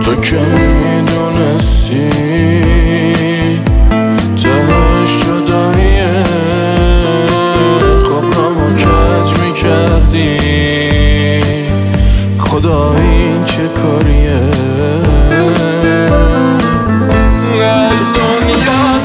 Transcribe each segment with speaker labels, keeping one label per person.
Speaker 1: تو که میدونستی تهش جداییه، خب رامو کج میکردی. خدا این چه کاریه؟ از دنیات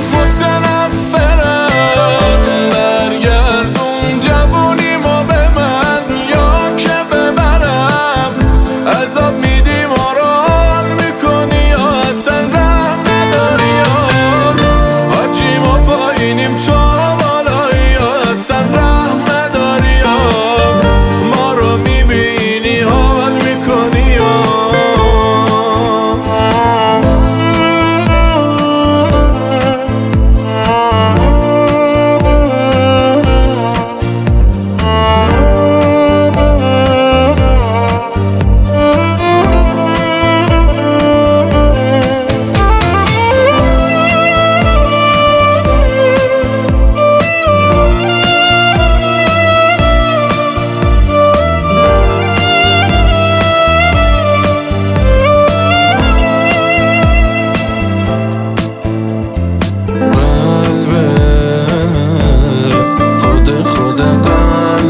Speaker 1: متنفرم، برگردون جوونیمو به من یا که ببرم. عذاب میدی ما رو حال میکنی یا اصلا رحم نداری، یا حاجی ما پایینیم تو بالایی یا اصلا رحم نداری، یا ما رو میبینی حال میکنی یا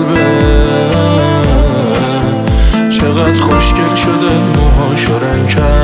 Speaker 1: چقدر خوشگل شده موهاشو رنگ کرد.